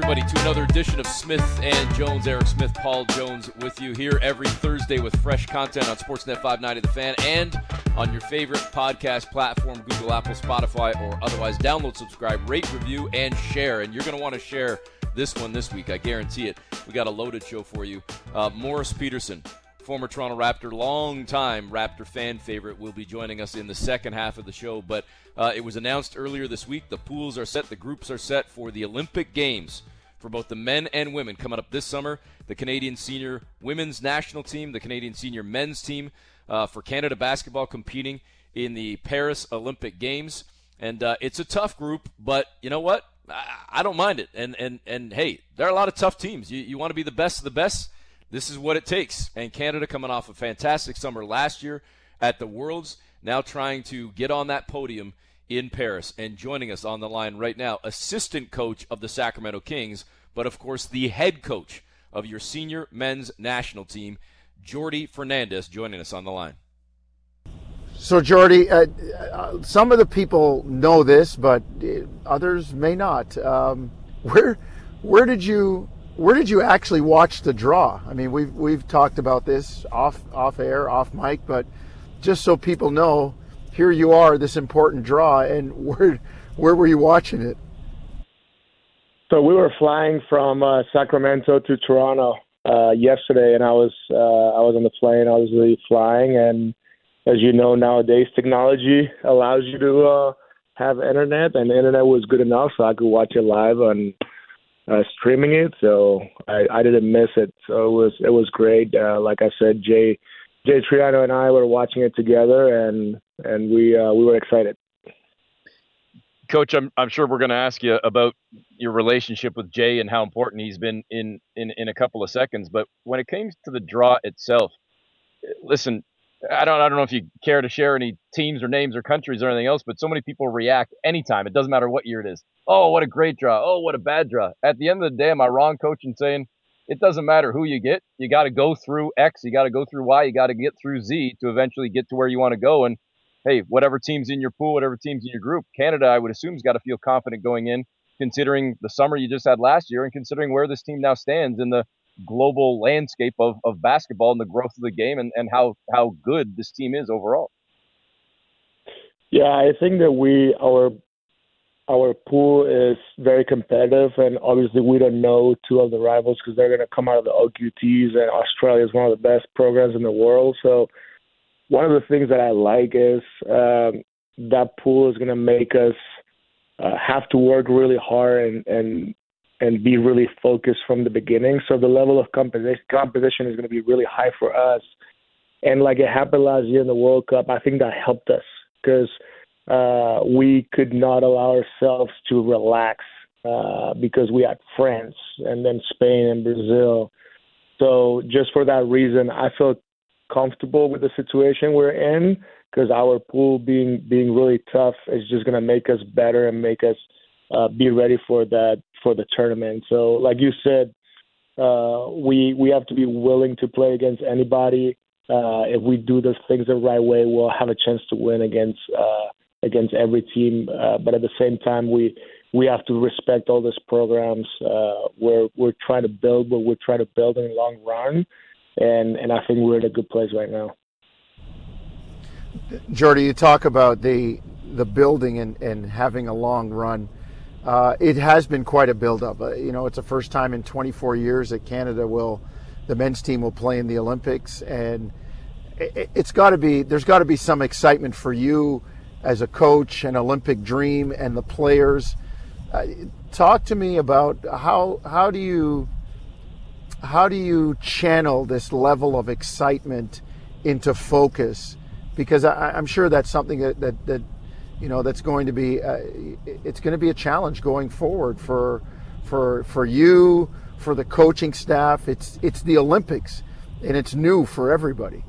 everybody, to another edition of Smith and Jones. Eric Smith, Paul Jones with you here every Thursday with fresh content on Sportsnet 590 The Fan and on your favorite podcast platform, Google, Apple, Spotify, or otherwise. Download, subscribe, rate, review, and share. And you're going to want to share this one this week, I guarantee it. We got a loaded show for you. Morris Peterson, former Toronto Raptor, longtime Raptor fan favorite, will be joining us in the second half of the show. But it was announced earlier this week, the pools are set, the groups are set for the Olympic Games for both the men and women coming up this summer. The Canadian Senior Women's National Team, the Canadian Senior Men's Team for Canada Basketball competing in the Paris Olympic Games. And it's a tough group, but you know what? I don't mind it. And hey, there are a lot of tough teams. You want to be the best of the best. This is what it takes. And Canada, coming off a fantastic summer last year at the Worlds, now trying to get on that podium in Paris. And joining us on the line right now, assistant coach of the Sacramento Kings, but of course the head coach of your senior men's national team, Jordi Fernandez, joining us on the line. So Jordi, some of the people know this, but others may not. Where did you actually watch the draw? I mean, we've talked about this off air, off mic, but just so people know, here you are, this important draw, and where were you watching it? So we were flying from Sacramento to Toronto yesterday, and I was on the plane. I was really flying, and as you know, nowadays technology allows you to have internet, and the internet was good enough so I could watch it live on streaming it. So I didn't miss it. So it was great. Like I said, Jay Triano and I were watching it together, and we were excited. Coach, I'm sure we're going to ask you about your relationship with Jay and how important he's been in a couple of seconds. But when it came to the draw itself, listen, I don't know if you care to share any teams or names or countries or anything else, but so many people react anytime. It doesn't matter what year it is. Oh, what a great draw. Oh, what a bad draw. At the end of the day, am I wrong, Coach, in saying it doesn't matter who you get? You got to go through X, you got to go through Y, you got to get through Z to eventually get to where you want to go. And hey, whatever team's in your pool, whatever team's in your group, Canada, I would assume, has got to feel confident going in, considering the summer you just had last year and considering where this team now stands in the global landscape of basketball and the growth of the game and how good this team is overall. Yeah, I think that our pool is very competitive, and obviously we don't know two of the rivals because they're going to come out of the OQTs, and Australia is one of the best programs in the world. So one of the things that I like is that pool is going to make us have to work really hard and be really focused from the beginning. So the level of competition is going to be really high for us. And like it happened last year in the World Cup, I think that helped us because we could not allow ourselves to relax because we had France and then Spain and Brazil. So just for that reason, I felt comfortable with the situation we're in because our pool being really tough is just going to make us better and make us be ready for the tournament. So like you said, we have to be willing to play against anybody. If we do those things the right way, we'll have a chance to win against every team. But at the same time, we have to respect all these programs. We're trying to build what we're trying to build in the long run, and I think we're in a good place right now. Jordi, you talk about the building and having a long run. It has been quite a build-up. It's the first time in 24 years that the men's team will play in the Olympics, and there's got to be some excitement for you as a coach, an Olympic dream, and the players. Talk to me about how do you channel this level of excitement into focus? Because I'm sure that's something that that's going to be it's going to be a challenge going forward for you, for the coaching staff. It's the Olympics, and it's new for everybody.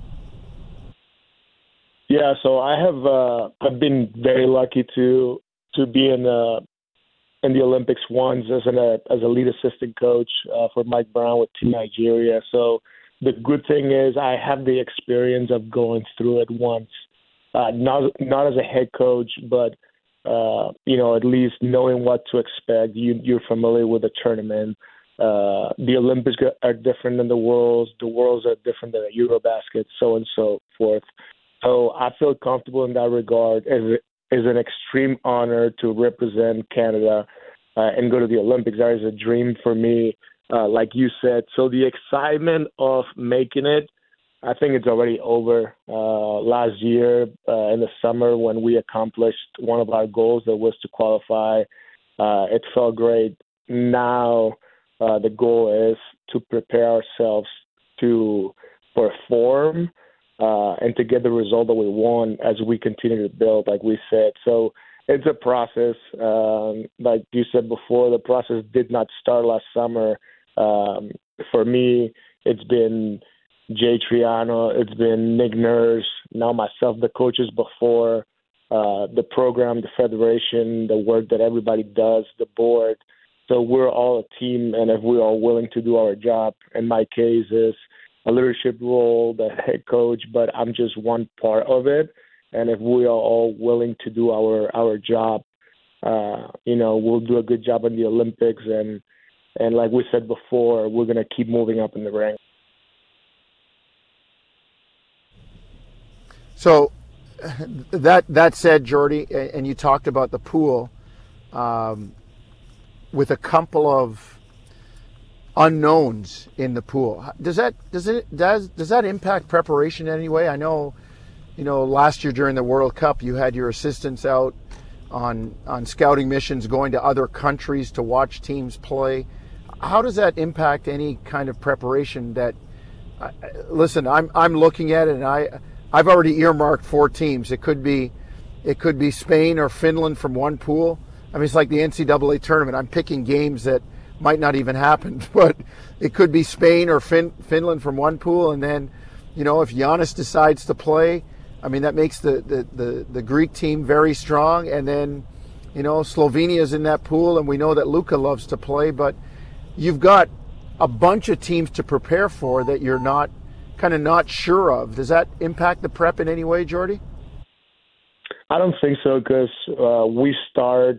Yeah, so I've been very lucky to be in the Olympics once as a lead assistant coach for Mike Brown with Team Nigeria. So the good thing is I have the experience of going through it once, not as a head coach, but at least knowing what to expect. You're familiar with the tournament. The Olympics are different than the Worlds. The Worlds are different than the Eurobasket, so and so forth. So I feel comfortable in that regard. It's an extreme honor to represent Canada and go to the Olympics. That is a dream for me, like you said. So the excitement of making it, I think it's already over. Last year in the summer when we accomplished one of our goals that was to qualify, it felt great. Now the goal is to prepare ourselves to perform and to get the result that we want as we continue to build, like we said. So it's a process. Like you said before, the process did not start last summer. For me, it's been Jay Triano, it's been Nick Nurse, now myself, the coaches before, the program, the federation, the work that everybody does, the board. So we're all a team, and if we're all willing to do our job, in my case is a leadership role, the head coach, but I'm just one part of it. And if we are all willing to do our job, we'll do a good job in the Olympics. And like we said before, we're going to keep moving up in the ranks. So that said, Jordy, and you talked about the pool with a couple of unknowns in the pool. Does that impact preparation in any way? I know, last year during the World Cup, you had your assistants out on scouting missions, going to other countries to watch teams play. How does that impact any kind of preparation? That listen, I'm looking at it, and I've already earmarked 4 teams. It could be Spain or Finland from one pool. I mean, it's like the NCAA tournament. I'm picking games that might not even happen, but it could be Spain or Finland from one pool, and then, if Giannis decides to play, I mean, that makes the Greek team very strong, and then, Slovenia's in that pool, and we know that Luka loves to play, but you've got a bunch of teams to prepare for that you're not sure of. Does that impact the prep in any way, Jordy? I don't think so, because we start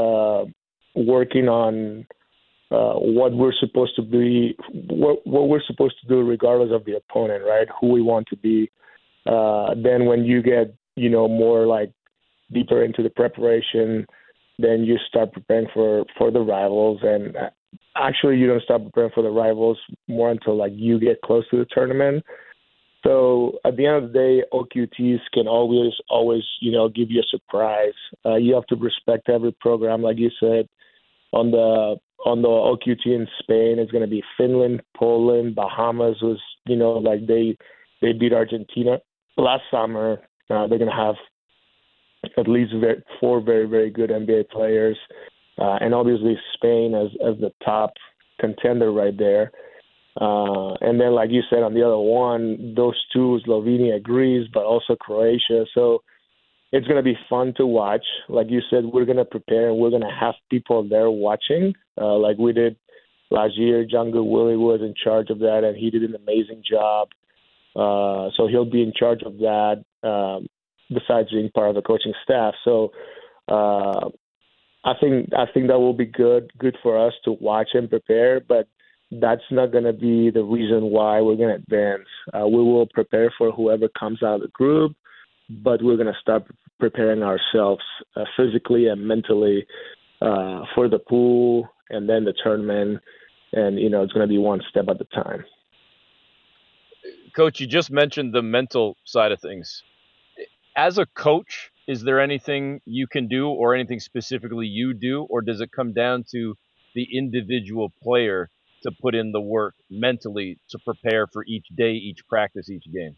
working on what we're supposed to be, what we're supposed to do regardless of the opponent, right? Who we want to be. Then when you get, more like deeper into the preparation, then you start preparing for the rivals. And actually, you don't start preparing for the rivals more until like you get close to the tournament. So at the end of the day, OQTs can always, give you a surprise. You have to respect every program, like you said. On the OQT in Spain, it's going to be Finland, Poland, Bahamas was, they beat Argentina last summer. They're going to have at least 4 very, very good NBA players. And obviously Spain as the top contender right there. And then, like you said, on the other one, those 2, Slovenia, Greece, but also Croatia. So it's going to be fun to watch. Like you said, we're going to prepare, and we're going to have people there watching, like we did last year. John Goodwillie was in charge of that, and he did an amazing job. So he'll be in charge of that, besides being part of the coaching staff. So I think that will be good for us to watch and prepare, but that's not going to be the reason why we're going to advance. We will prepare for whoever comes out of the group, but we're going to start preparing ourselves physically and mentally for the pool and then the tournament. And, it's going to be one step at a time. Coach, you just mentioned the mental side of things. As a coach, is there anything you can do or anything specifically you do, or does it come down to the individual player to put in the work mentally to prepare for each day, each practice, each game?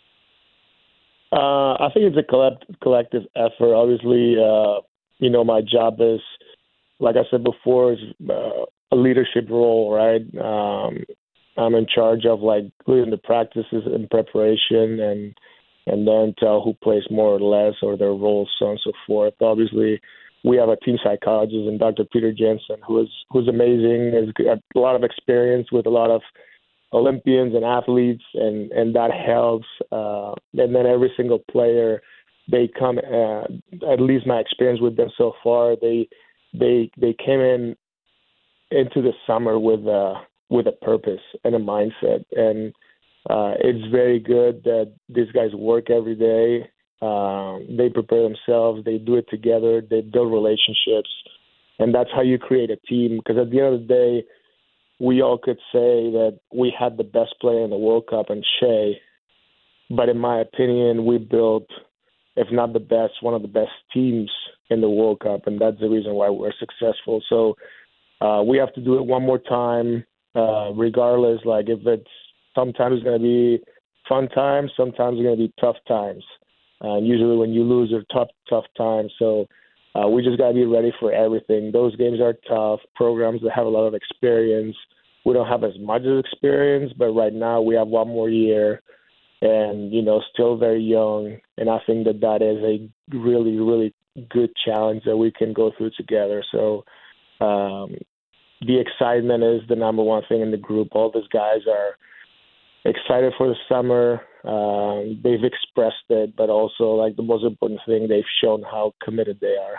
I think it's a collective effort. Obviously, my job is, like I said before, is a leadership role, right? I'm in charge of leading the practices in preparation and then tell who plays more or less or their roles, so on and so forth. Obviously, we have a team psychologist and Dr. Peter Jensen, who's amazing, has got a lot of experience with a lot of Olympians and athletes, and that helps. And then every single player they come, at least my experience with them so far, they came into the summer with a purpose and a mindset, and it's very good that these guys work every day. They prepare themselves, they do it together, they build relationships, and that's how you create a team. Because at the end of the day, we all could say that we had the best player in the World Cup in Shea, but in my opinion, we built, if not the best, one of the best teams in the World Cup, and that's the reason why we're successful. So we have to do it one more time, regardless. Like, if it's sometimes it's going to be fun times, sometimes it's going to be tough times. Usually when you lose, they're tough times. So we just got to be ready for everything. Those games are tough. Programs that have a lot of experience, we don't have as much experience, but right now we have one more year and, still very young. And I think that is a really, really good challenge that we can go through together. So the excitement is the number one thing in the group. All these guys are excited for the summer. They've expressed it, but also, like, the most important thing, they've shown how committed they are.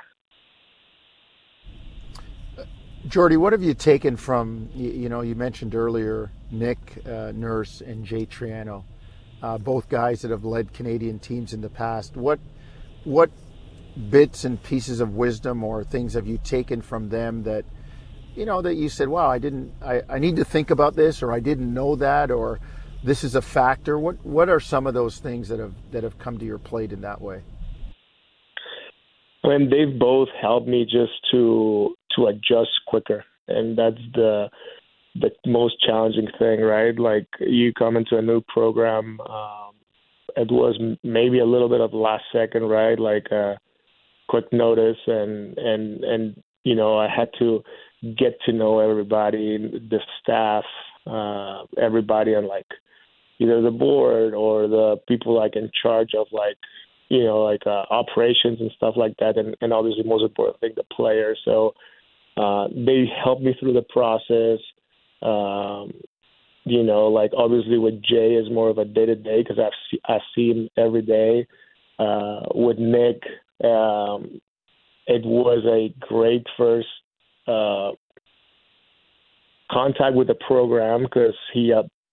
Jordy, what have you taken from, you mentioned earlier Nick Nurse and Jay Triano, both guys that have led Canadian teams in the past. What bits and pieces of wisdom or things have you taken from them that, that you said, wow, I need to think about this, or I didn't know that, or this is a factor? What are some of those things that have come to your plate in that way? I mean, they've both helped me just to adjust quicker, and that's the most challenging thing, right? Like, you come into a new program, it was maybe a little bit of last second, right? Like quick notice, and I had to get to know everybody, the staff, everybody on, like, either the board or the people, like, in charge of, like, operations and stuff like that, and obviously most important thing, the players. So they helped me through the process. Like, obviously with Jay is more of a day-to-day because I see him every day. With Nick, it was a great first contact with the program because he,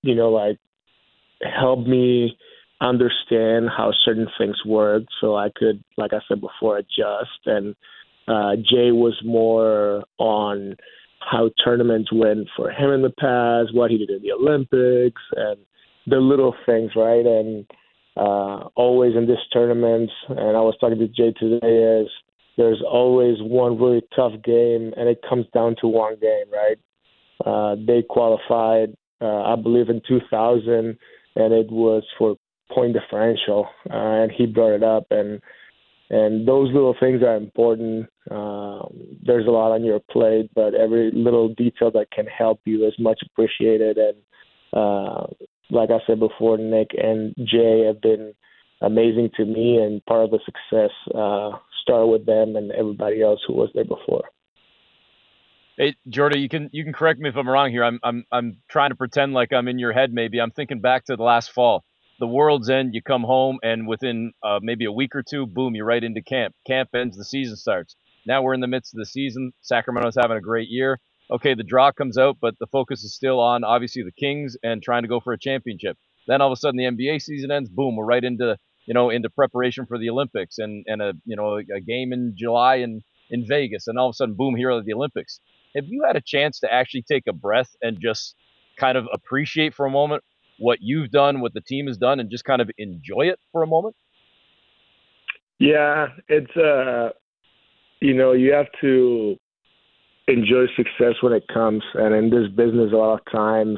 helped me understand how certain things work so I could, like I said before, adjust. And Jay was more on how tournaments went for him in the past, what he did in the Olympics, and the little things, right? And always in these tournaments, and I was talking to Jay today, is there's always one really tough game, and it comes down to one game, right? They qualified, I believe, in 2000, and it was for point differential, and he brought it up, and those little things are important. There's a lot on your plate, but every little detail that can help you is much appreciated. And like I said before, Nick and Jay have been amazing to me, and part of the success started with them and everybody else who was there before. Hey, Jordy, you can correct me if I'm wrong here. I'm trying to pretend like I'm in your head. Maybe I'm thinking back to the last fall. The world's end, you come home, and within maybe a week or two, boom, you're right into camp. Camp ends, the season starts. Now we're in the midst of the season. Sacramento's having a great year. Okay, the draw comes out, but the focus is still on, obviously, the Kings and trying to go for a championship. Then all of a sudden the NBA season ends. Boom, we're right into preparation for the Olympics and a game in July in Vegas. And all of a sudden, boom, here are the Olympics. Have you had a chance to actually take a breath and just kind of appreciate for a moment what you've done, what the team has done, and just kind of enjoy it for a moment? Yeah, it's you have to enjoy success when it comes, and in this business, a lot of times,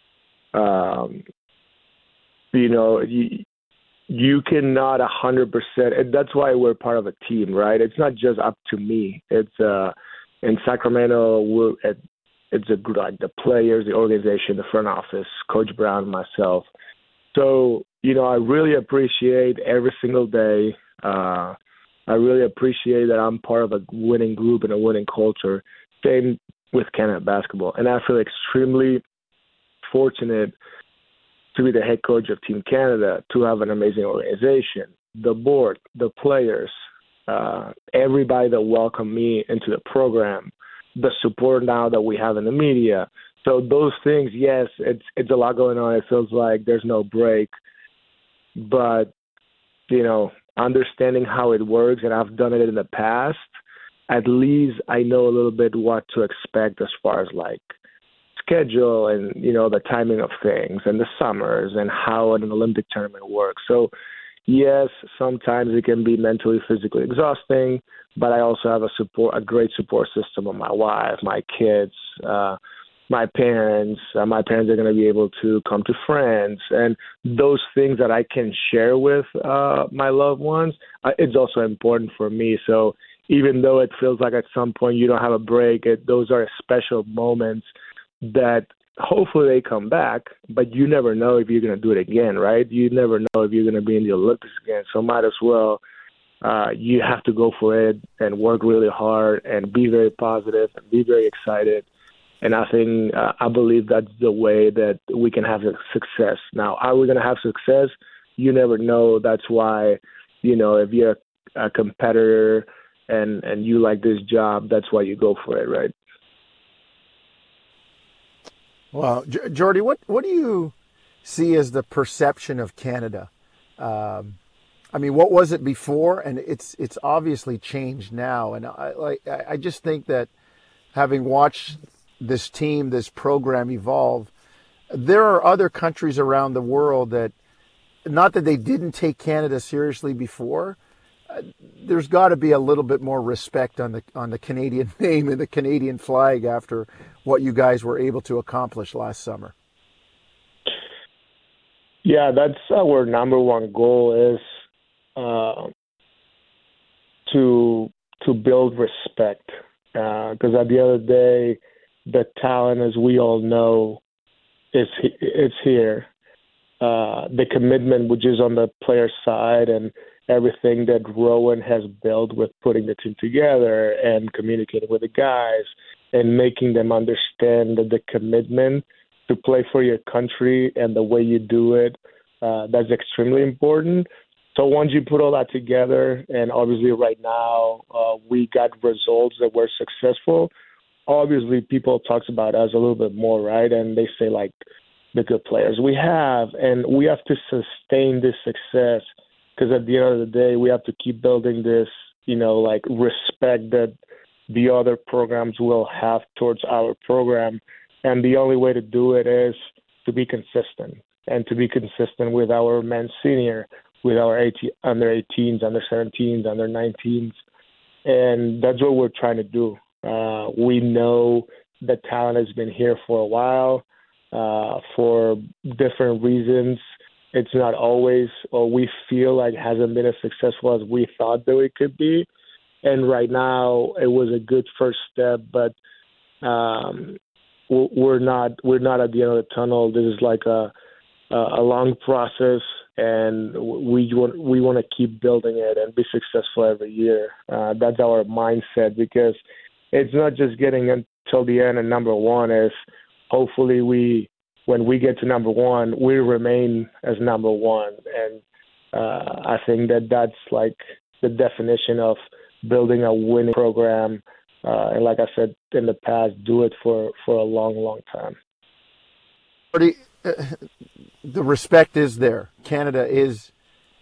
you cannot 100%, and that's why we're part of a team, right? It's not just up to me. It's in Sacramento, it's a good, like, the players, the organization, the front office, Coach Brown, myself. So, I really appreciate every single day. I really appreciate that I'm part of a winning group and a winning culture. Same with Canada basketball. And I feel extremely fortunate to be the head coach of Team Canada, to have an amazing organization. the board, the players, everybody that welcomed me into the program, the support now that we have in the media. So those things, yes, it's a lot going on. It feels like there's no break. But, understanding how it works, and I've done it in the past, at least I know a little bit what to expect as far as like schedule and, the timing of things and the summers and how an Olympic tournament works. So, yes, sometimes it can be mentally, physically exhausting, but I also have a great support system of my wife, my kids, my parents. My parents are going to be able to come to friends, and those things that I can share with my loved ones, it's also important for me. So even though it feels like at some point you don't have a break, those are special moments that hopefully they come back, but you never know if you're going to do it again, right? You never know if you're going to be in the Olympics again. So might as well, you have to go for it and work really hard and be very positive and be very excited. And I believe that's the way that we can have success. Now, are we going to have success? You never know. That's why, if you're a competitor and you like this job, that's why you go for it, right? Well, Jordy, what do you see as the perception of Canada? What was it before? And it's obviously changed now. And I just think that having watched this team, this program evolve, there are other countries around the world that, not that they didn't take Canada seriously before, there's got to be a little bit more respect on the Canadian name and the Canadian flag after what you guys were able to accomplish last summer. Yeah, that's our number one goal is to build respect. Because at the end of the day, the talent, as we all know, it's here. The commitment, which is on the player side, and everything that Rowan has built with putting the team together and communicating with the guys and making them understand that the commitment to play for your country and the way you do it, that's extremely important. So once you put all that together, and obviously right now we got results that were successful, obviously people talks about us a little bit more, right? And they say like the good players we have, and we have to sustain this success. Because at the end of the day, we have to keep building this, respect that the other programs will have towards our program. And the only way to do it is to be consistent, and to be consistent with our men's senior, with our under 18s, under 17s, under 19s. And that's what we're trying to do. We know the talent has been here for a while for different reasons. It's not always, or we feel like it hasn't been as successful as we thought that it could be. And right now, it was a good first step, but we're not at the end of the tunnel. This is like a long process, and we want to keep building it and be successful every year. That's our mindset, because it's not just getting until the end and number one. Is hopefully when we get to number one, we remain as number one. And I think that's like the definition of building a winning program. And like I said in the past, do it for a long, long time. The respect is there. Canada is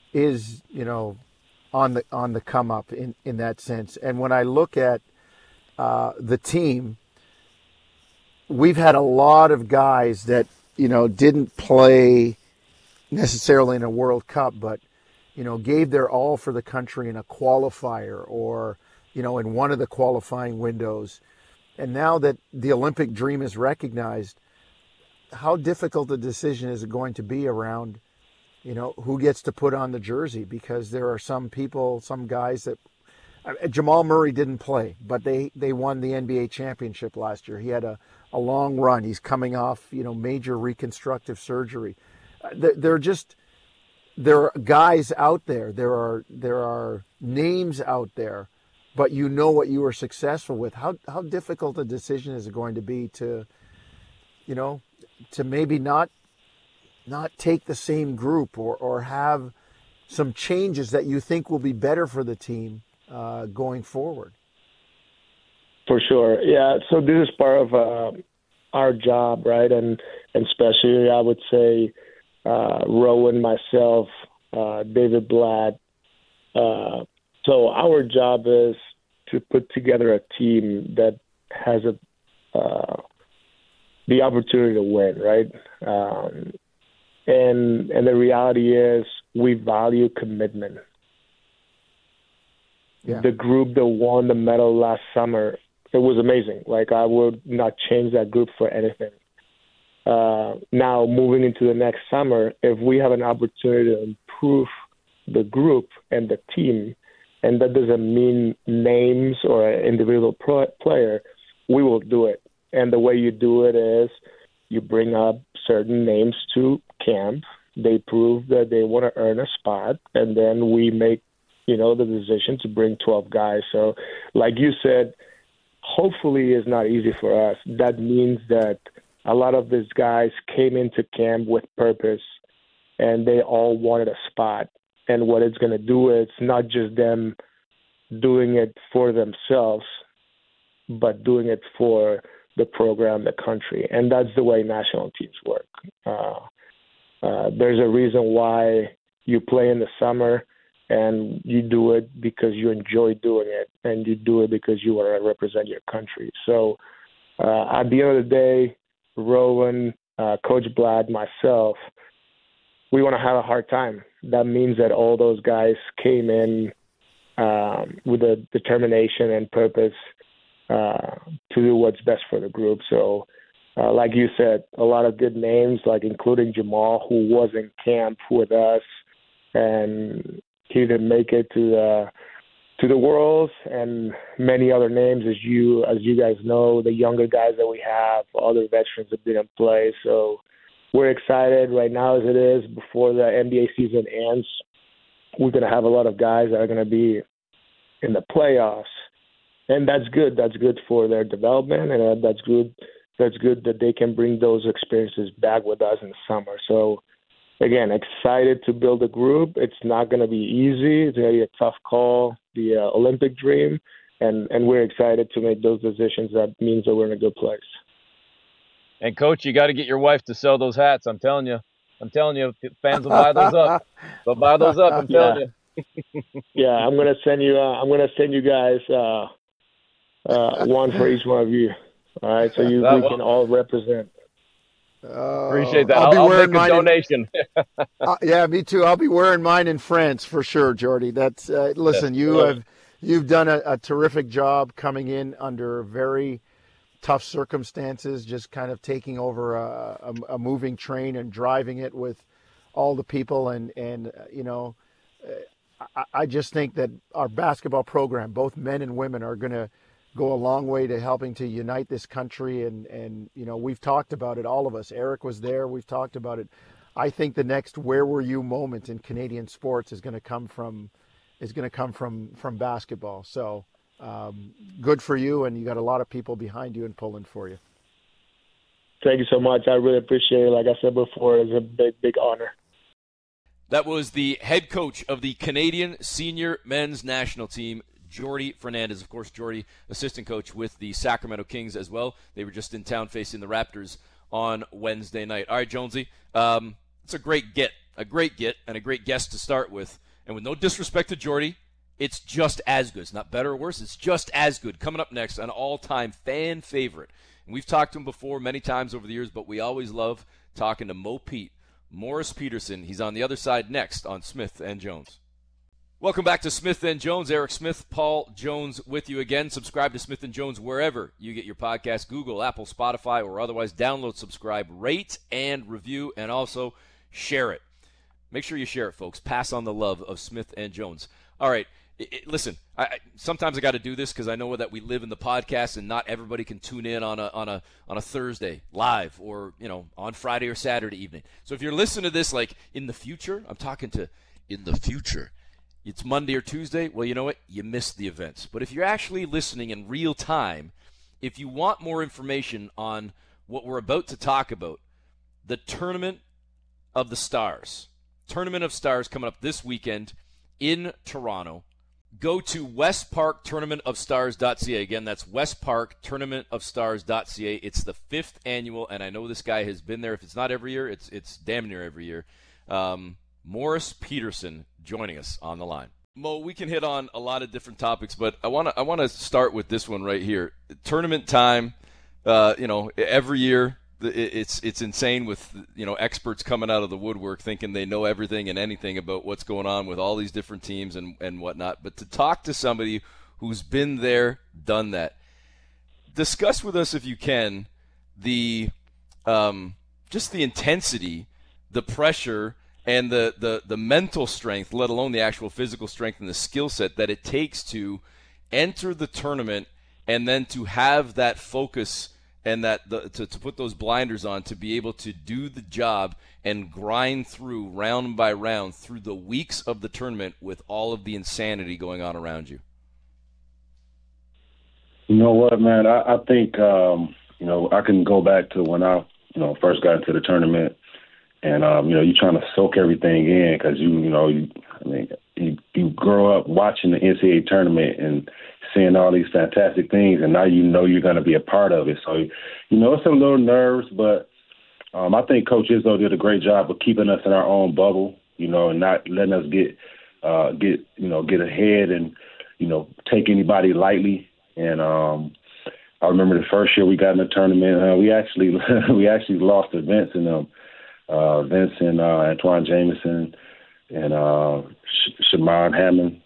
on the come up in that sense. And when I look at the team, we've had a lot of guys that didn't play necessarily in a World Cup, but gave their all for the country in a qualifier or in one of the qualifying windows. And now that the Olympic dream is recognized, how difficult a decision is it going to be around who gets to put on the jersey? Because there are some guys that Jamal Murray didn't play, but they won the NBA championship last year. He had a long run. He's coming off, major reconstructive surgery. There are guys out there. There are names out there, but what you were successful with. How difficult a decision is it going to be to maybe not take the same group or have some changes that you think will be better for the team going forward? For sure. Yeah. So this is part of our job, right? And especially, I would say, Rowan, myself, David Blatt. So our job is to put together a team that has the opportunity to win, right? And the reality is we value commitment. Yeah. The group that won the medal last summer, it was amazing. Like, I would not change that group for anything. Now, moving into the next summer, if we have an opportunity to improve the group and the team, and that doesn't mean names or an individual player, we will do it. And the way you do it is you bring up certain names to camp. They prove that they want to earn a spot, and then we make, the decision to bring 12 guys. So, like you said, hopefully it's not easy for us. That means that a lot of these guys came into camp with purpose, and they all wanted a spot. And what it's going to do is not just them doing it for themselves, but doing it for the program, the country. And that's the way national teams work. There's a reason why you play in the summer, and you do it because you enjoy doing it, and you do it because you want to represent your country. So at the end of the day, Rowan, Coach Blatt, myself, we want to have a hard time. That means that all those guys came in with a determination and purpose to do what's best for the group. So, like you said, a lot of good names, like including Jamal, who was in camp with us, and he didn't make it to the Worlds, and many other names, as you guys know, the younger guys that we have, other veterans that didn't play. So we're excited right now as it is. Before the NBA season ends, we're going to have a lot of guys that are going to be in the playoffs, and that's good. That's good for their development, and that's good. That's good that they can bring those experiences back with us in the summer. So, again, excited to build a group. It's not going to be easy. It's going to be a tough call, the Olympic dream, and we're excited to make those decisions. That means that we're in a good place. And, Coach, you got to get your wife to sell those hats. I'm telling you, fans will buy those up. They'll buy those up. I'm telling you. Yeah, I'm gonna send you guys one for each one of you. All right, so we can all represent. Appreciate that. I'll make a donation. Yeah, me too. I'll be wearing mine in France for sure, Jordy. That's listen. You've done a terrific job coming in under very tough circumstances, just kind of taking over a moving train and driving it with all the people. And I just think that our basketball program, both men and women, are going to go a long way to helping to unite this country. And we've talked about it, all of us. Eric was there. We've talked about it. I think the next "where were you" moment in Canadian sports is going to come from basketball. So good for you, and you got a lot of people behind you and pulling for you. Thank you so much. I really appreciate it. Like I said before, it's a big honor. That was the head coach of the Canadian senior men's national team, Jordy Fernandez. Of course, Jordy, assistant coach with the Sacramento Kings as well. They were just in town facing the Raptors on Wednesday night. All right, Jonesy, it's a great get, and a great guest to start with. And with no disrespect to Jordy, it's just as good. It's not better or worse. It's just as good. Coming up next, an all-time fan favorite. And we've talked to him before many times over the years, but we always love talking to Mo Pete. Morris Peterson. He's on the other side next on Smith and Jones. Welcome back to Smith and Jones. Eric Smith, Paul Jones with you again. Subscribe to Smith and Jones wherever you get your podcast, Google, Apple, Spotify, or otherwise. Download, subscribe, rate, and review, and also share it. Make sure you share it, folks. Pass on the love of Smith and Jones. All right. Listen, sometimes I got to do this because I know that we live in the podcast and not everybody can tune in on a Thursday live or on Friday or Saturday evening. So if you're listening to this like in the future, I'm talking to in the future. It's Monday or Tuesday. Well, you know what? You missed the events. But if you're actually listening in real time, if you want more information on what we're about to talk about, the Tournament of the Stars, Tournament of Stars coming up this weekend in Toronto. Go to westparktournamentofstars.ca. Again, that's westparktournamentofstars.ca. It's the 5th annual, and I know this guy has been there. If it's not every year, it's damn near every year. Morris Peterson joining us on the line. Mo, we can hit on a lot of different topics, but I want to start with this one right here. Tournament time, every year it's insane with experts coming out of the woodwork thinking they know everything and anything about what's going on with all these different teams and whatnot. But to talk to somebody who's been there, done that, discuss with us if you can the just the intensity, the pressure, and the mental strength, let alone the actual physical strength and the skill set that it takes to enter the tournament and then to have that focus and to put those blinders on to be able to do the job and grind through round by round through the weeks of the tournament with all of the insanity going on around you. You know what, man? I think, I can go back to when I, first got into the tournament. And, you're trying to soak everything in because, you grow up watching the NCAA tournament and seeing all these fantastic things, and now you're going to be a part of it. So, it's a little nerves, but I think Coach Izzo did a great job of keeping us in our own bubble, and not letting us get ahead and, take anybody lightly. And I remember the first year we got in the tournament, we actually lost to Vince and Vince and Antoine Jameson and Shaman Hammond,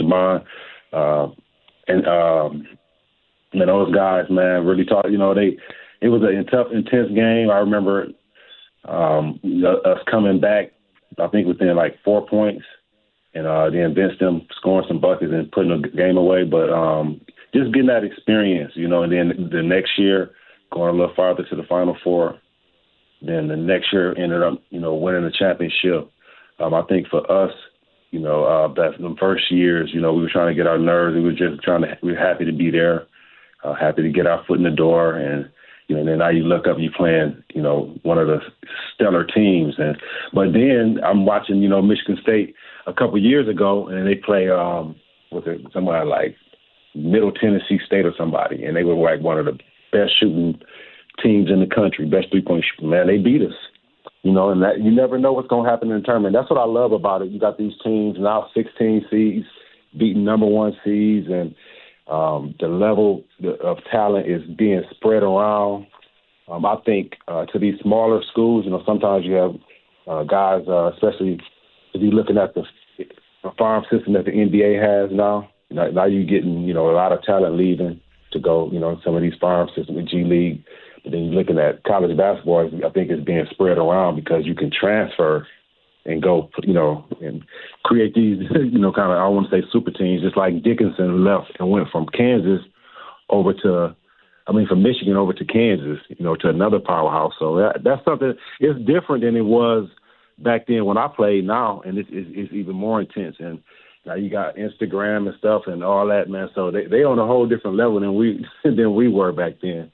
and those guys, man, really taught. It was a tough, intense game. I remember us coming back, I think within like 4 points, and then Vince them scoring some buckets and putting the game away. But just getting that experience, and then the next year going a little farther to the Final Four. Then the next year ended up, winning the championship. I think for us, that the first years, we were trying to get our nerves. We were happy to be there, happy to get our foot in the door. And, then now you look up, you're playing, one of the stellar teams. But then I'm watching, Michigan State a couple years ago, and they play somebody like Middle Tennessee State or somebody. And they were like one of the best shooting teams in the country, best three-point shooter. Man, they beat us, and that you never know what's going to happen in the tournament. That's what I love about it. You got these teams now, 16 seeds, beating number 1 seeds, and the level of talent is being spread around. I think to these smaller schools, sometimes you have guys, especially if you're looking at the farm system that the NBA has now. Now you're getting, a lot of talent leaving to go, some of these farm systems, the G League. But then you're looking at college basketball, I think it's being spread around because you can transfer and go, and create these, kind of, I want to say super teams, just like Dickinson left and went from Michigan over to Kansas, to another powerhouse. So that's something, it's different than it was back then when I played now, and it's even more intense. And now you got Instagram and stuff and all that, man. So they on a whole different level than we were back then.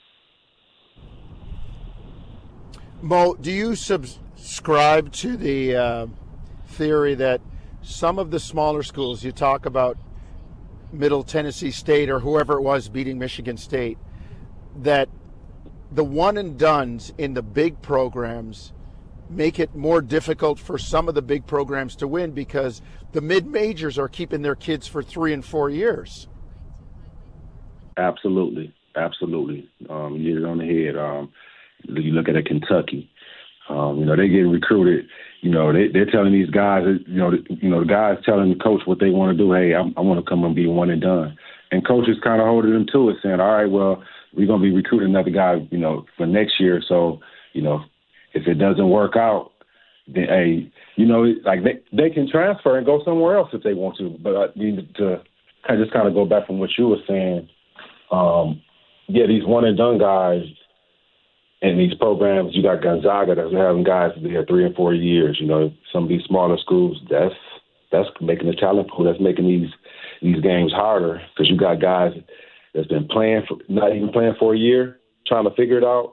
Mo, do you subscribe to the theory that some of the smaller schools, you talk about Middle Tennessee State or whoever it was beating Michigan State, that the one and dones in the big programs make it more difficult for some of the big programs to win because the mid-majors are keeping their kids for 3 and 4 years? Absolutely. You hit it on the head. You look at Kentucky, they get recruited. They're telling these guys, the guys telling the coach what they want to do. Hey, I want to come and be one and done. And coaches kind of holding them to it, saying, all right, well, we're going to be recruiting another guy, for next year. So, if it doesn't work out, then, hey, they can transfer and go somewhere else if they want to. But I need to kind of go back from what you were saying. These one and done guys. In these programs, you got Gonzaga that's having guys there 3 and 4 years. Some of these smaller schools, that's making the talent pool. That's making these games harder because you got guys that's been not even playing for a year, trying to figure it out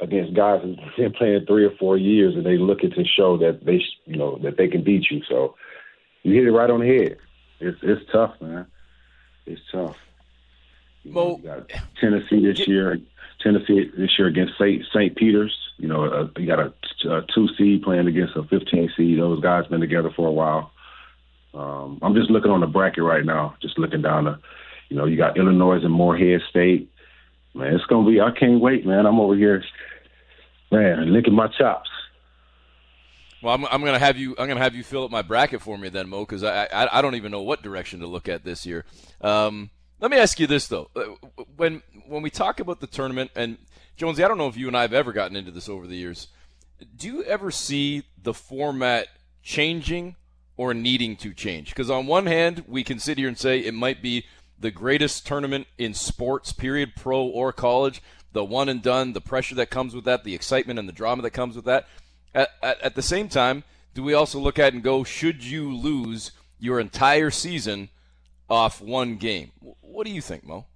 against guys who've been playing 3 or 4 years, and they looking to show that that they can beat you. So you hit it right on the head. It's tough, man. It's tough. Mo, you got Tennessee this year against St. Peter's. You got a 2 seed playing against a 15 seed. Those guys been together for a while. I'm just looking on the bracket right now, just looking down you got Illinois and Morehead State. Man, it's going to be – I can't wait, man. I'm over here, man, licking my chops. Well, I'm going to have you fill up my bracket for me then, Mo, because I don't even know what direction to look at this year. Let me ask you this, though. When we talk about the tournament, and Jonesy, I don't know if you and I have ever gotten into this over the years, do you ever see the format changing or needing to change? Because on one hand, we can sit here and say it might be the greatest tournament in sports, period, pro or college, the one and done, the pressure that comes with that, the excitement and the drama that comes with that. At the same time, do we also look at it and go, should you lose your entire season off one game? What do you think, Mo?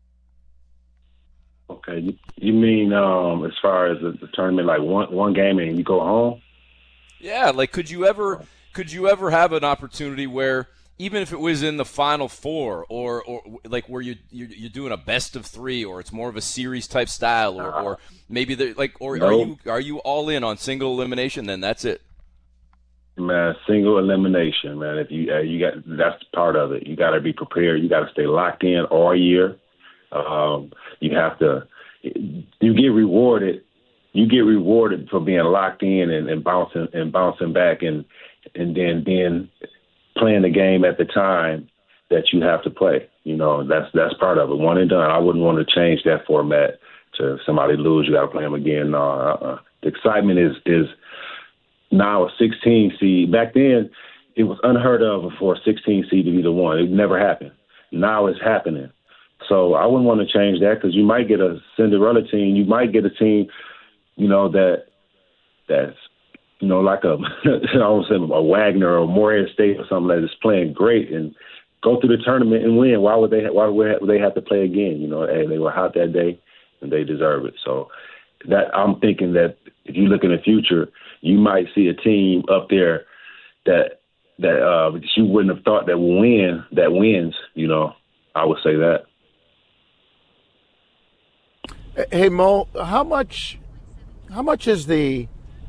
Okay, you mean as far as the tournament, like one game and you go home? Yeah, like could you ever have an opportunity where even if it was in the Final Four or like where you're doing a best of 3 or it's more of a series type style or maybe no. Are you all in on single elimination? Then that's it. Man, single elimination, man. If you got, that's part of it. You got to be prepared. You got to stay locked in all year. You have to. You get rewarded. You get rewarded for being locked in and bouncing back and then playing the game at the time that you have to play. That's part of it. One and done. I wouldn't want to change that format to somebody lose. You got to play them again. The excitement is now a 16 seed. Back then, it was unheard of for a 16 seed to be the one. It never happened. Now it's happening. So I wouldn't want to change that because you might get a Cinderella team. You might get a team, that's like a Wagner or Morehead State or something that is playing great and go through the tournament and win. Why would they have to play again? Hey, they were hot that day and they deserve it. So that I'm thinking that if you look in the future, you might see a team up there that you wouldn't have thought that will win, that wins. I would say that. Hey Mo, how much is the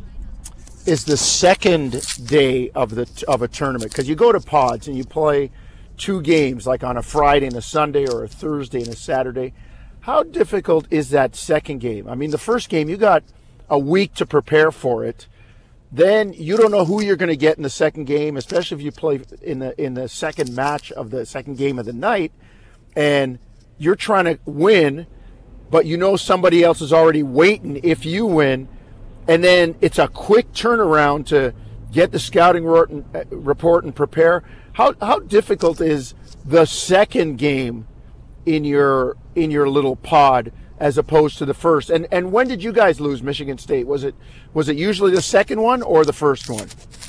second day of a tournament? Because you go to pods and you play 2 games, like on a Friday and a Sunday or a Thursday and a Saturday. How difficult is that second game? I mean, the first game you got a week to prepare for it. Then you don't know who you're going to get in the second game, especially if you play in the second match of the second game of the night, and you're trying to win, but somebody else is already waiting if you win. And then it's a quick turnaround to get the scouting report and prepare. How difficult is the second game in your little pod as opposed to the first? And when did you guys lose Michigan State? Was it usually the second one or the first one?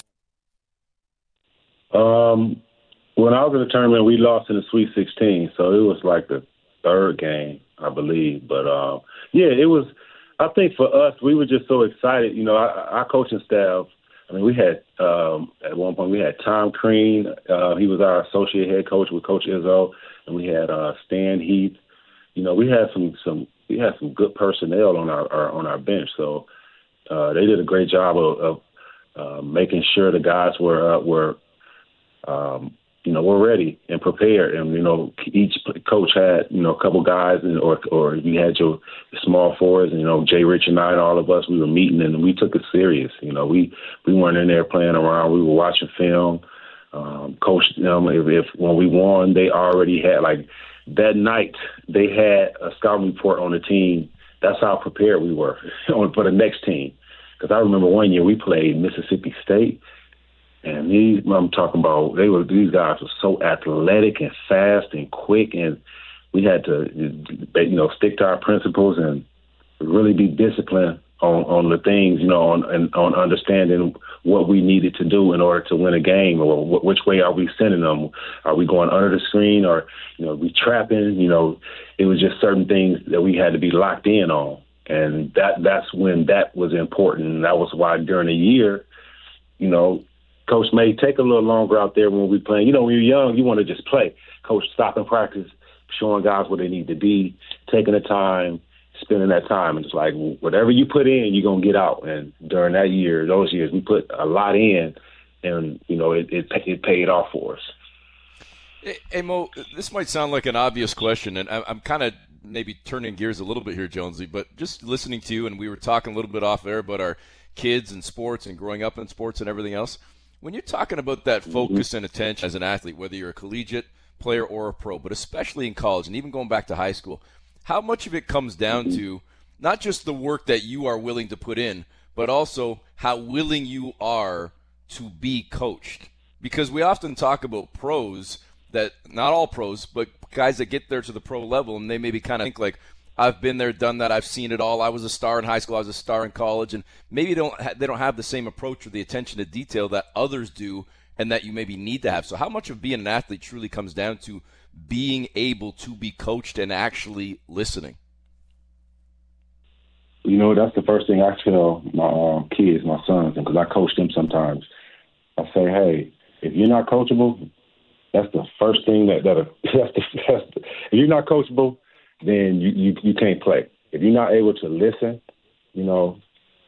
When I was in the tournament, we lost in the Sweet 16, so it was like the third game, I believe. But it was. I think for us, we were just so excited. Our coaching staff, we had, at one point, we had Tom Crean. He was our associate head coach with Coach Izzo. And we had Stan Heath. We had some good personnel on our bench. So they did a great job of making sure the guys were ready and prepared. And, each coach had, a couple guys or you had your small forwards and, Jay Rich and I and all of us, we were meeting and we took it serious. We weren't in there playing around. We were watching film. Coach, if when we won, they already had, like, that night they had a scouting report on the team. That's how prepared we were for the next team. Because I remember one year we played Mississippi State, and I'm talking about these guys were so athletic and fast and quick, and we had to stick to our principles and really be disciplined on the things, on understanding what we needed to do in order to win a game, or which way are we sending them? Are we going under the screen, or we trapping? It was just certain things that we had to be locked in on. And that's when that was important. And that was why during the year, you know, Coach may take a little longer out there when we're playing. You know, when you're young, you want to just play. Coach stopping practice, showing guys where they need to be, taking the time, spending that time. And it's like, whatever you put in, you're going to get out. And during that year, those years, we put a lot in, and, you know, it paid off for us. Hey, Mo, this might sound like an obvious question, and I'm kind of maybe turning gears a little bit here, Jonesy, but just listening to you, and we were talking a little bit off air about our kids and sports and growing up in sports and everything else. When you're talking about that focus and attention as an athlete, whether you're a collegiate player or a pro, but especially in college and even going back to high school, how much of it comes down to not just the work that you are willing to put in, but also how willing you are to be coached? Because we often talk about pros that, not all pros, but guys that get there to the pro level, and they maybe kind of think like, I've been there, done that, I've seen it all. I was a star in high school, I was a star in college, and maybe they don't have the same approach or the attention to detail that others do and that you maybe need to have. So how much of being an athlete truly comes down to being able to be coached and actually listening? You know, that's the first thing I tell my kids, my sons, because I coach them sometimes. I say, hey, if you're not coachable, that's the first thing if you're not coachable, then you can't play. If you're not able to listen, you know,